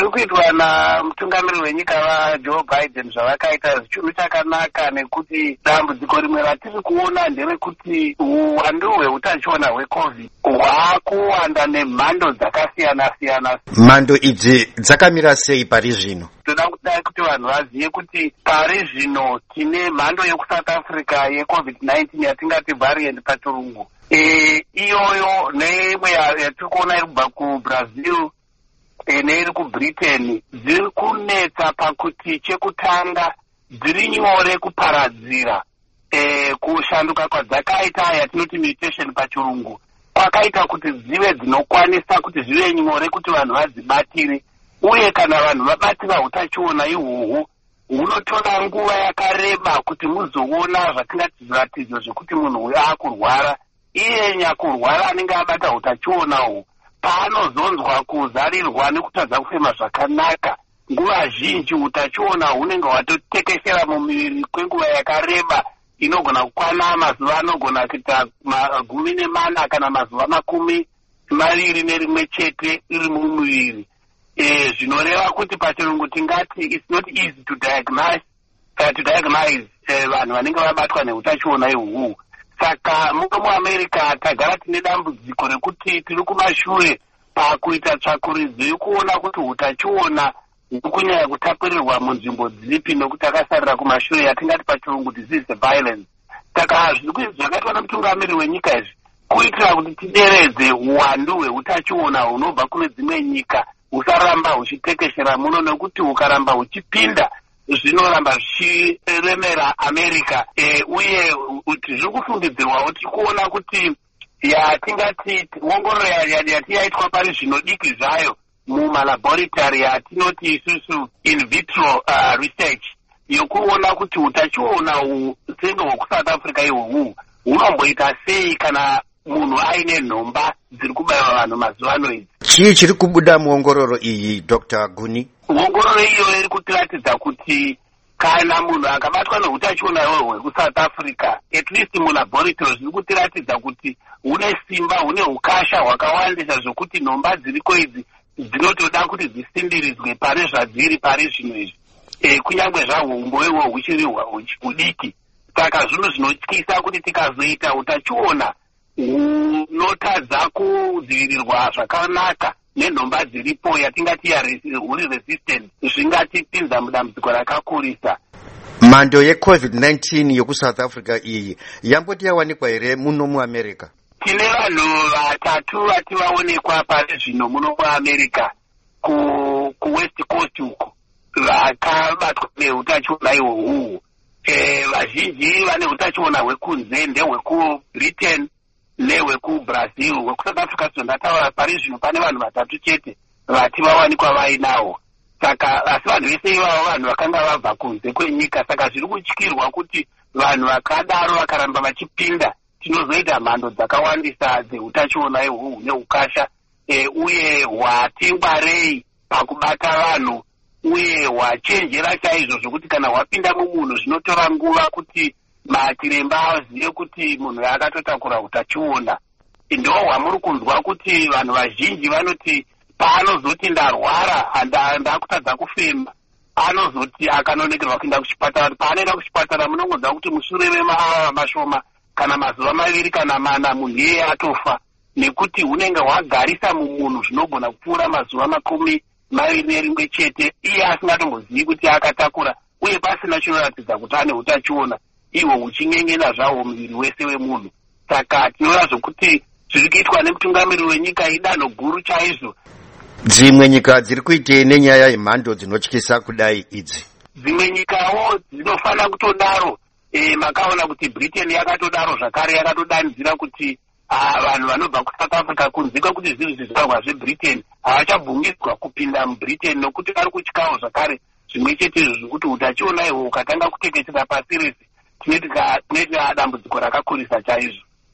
zviri kuitwa namutungamiriri wenyika vaJoe Biden zvavakaita chinhu chakanaka, nekuti dambudziko rimwe ratiri kuona nderekuti uwandu hweutachiona hweCovid hwakuwanda nemhando dzakasiyana-siyana. Mhando idzi dzakamira sei pari zvino? Toda kudai kuti vanhu vazive kuti pari zvino tine mhando yekuSouth Africa yeCovid-19 yatingati variant pachirungu. Iyoyo neimwe yatiri kuona iri kubva kuBrazil neiri kuBritain dziri kunetsa pakuti chekutanga dziri nyore kuparadzira. Kushanduka kwadzakaita yatinoti mutation pachirungu kwakaita kuti dzive dzinokwanisa kuti zvive nyore kuti vanhu vadzibatire, uye kana vanhu vabatira utachiona ihwohwo hunotora nguva yakareba kuti muzoona zvatingati zviratidzo zvekuti munhu uyu akurwara. Iye nyakurwara anenge abata utachiona uhwu paanozonzwa kuzarirwa nekutadza kufema zvakanaka, nguva zhinji utachiona hunenge hwatotekeshera mumiviri kwenguva yakareba inogona kukwana mazuva anogona kuita 14 kana mazuva 21 chete iri mumuviri. Zvinoreva kuti pachirungu tingati it's not easy to diagnose vanhu vanenge vabatwa neutachiona ihwohwo. Saka muno muAmerica tagara tine dambudziko rekuti tiri kumashure pakuita tsvakuridzo yekuona kuti utachiona kunyanya kutapurirwa munzvimbo dzipi, nokuti akasarira kumashure yatingati pachirungu disease violence. Saka zvakaitwa namutungamiriri wenyika izvi kuitira kuti tideredze uwandu hweutachiona hunobva kune dzimwe nyika husaramba huchitekeshera muno, nekuti hukaramba huchipinda zvinoramba zvichiremera America. Uye zviri kufungidzirwawo tikuona kuti yatingati ongororo yati yaitwa pari zvino diki zvayo mumalaboratory yatinoti isusu in vitro research yokuona kuti utachiona senge hwekuSouth Africa ihwohwo hunomboita sei kana munhu aine nhomba dziri kubayiwa vanhu mazuva ano idzi. Chii chiri kubuda muongororo iyi, Dr. Guni? Ongororo iyo iri kutiratidza kuti kana munhu akabatwa neutachiona ihwohwo hwekuSouth Africa, at least mulaboratory zviri kutiratidza kuti hune simba, hune ukasha hwakawandisa zvokuti nhomba dziriko idzi dzinotoda kuti dzisimbiridzwe pari zvadziri pari zvino izvi, kunyange zvahwo umboiwo huchiri hudiki. Saka zvinhu zvinotyisa kuti tikazoita utachiona hunotadza kudzivirirwa zvakanaka nenhomba dziripo yatingati huri resistant, zvingatipinza mudambudziko rakakurisa. Mhando yeCovid-19 yokuSouth Africa iyi yamboti yawanikwa here muno muAmerica? Tine vanhu 3 vati vaonekwa pari zvino muno muAmerica kuWest Coast uko vakabatwa neutachiona ihwohwo. Vazhinji vane utachiona hwekunze ndehwekuBritain nehwekuBrazil. HwekuSouth Africa ndataura pari zvino pane vanhu 3 chete vati vawanikwa vainawo. Saka asi vanhu vese ivavo vanhu vakanga vabva kunze kwenyika. Saka zviri kutyirwa kuti vanhu vakadaro vakaramba vachipinda tinozoita mhando dzakawandisa dzeutachiona ihwohwo neukasha, uye hwatingwarei pakubata vanhu, uye hwachenjera chaizvo zvokuti kana hwapinda mumunhu zvinotora nguva kuti matiremba azive kuti munhu akatotakura utachiona. Ndo hwamuri kunzwa kuti vanhu vazhinji vanoti paanozoti ndarwara ndakutadza kufema, anozoti akanonokerwa kuenda kuchipatara. Paanoenda kuchipatara munongonzwa kuti mushure memaawa mashoma kana mazuva 2 kana 4 munhu iyeye atofa, nekuti hunenge hwagarisa mumunhu zvinogona kupfuura mazuva 21 chete iye asingatombozivi kuti akatakura, uye pasina chinoratidza kuti ane utachiona, ihwo huchinyenyena zvahwo muviri wese wemunhu. Saka tinoona zvokuti zviri kuitwa nemutungamiriri wenyika idanho guru chaizvo. Dzimwe nyika dziri kuitei nenyaya yemhando dzinotyisa kudai idzi? Dzimwe nyikawo dzinofanira kutodaro. Makaona kuti Britain yakatodaro zvakare, yakatodanidzira kuti vanhu vanobva kuSouth Africa kunzika kuti zvinhu zvizvarwa zveBritain havachabvumidzwa kupinda muBritain, nokuti vari kutyawo zvakare zvimwe chete zvokuti utachiona ihwo ukatanga kutekeshera pasi rese tinoti dambudziko rakakurisa chaizvo.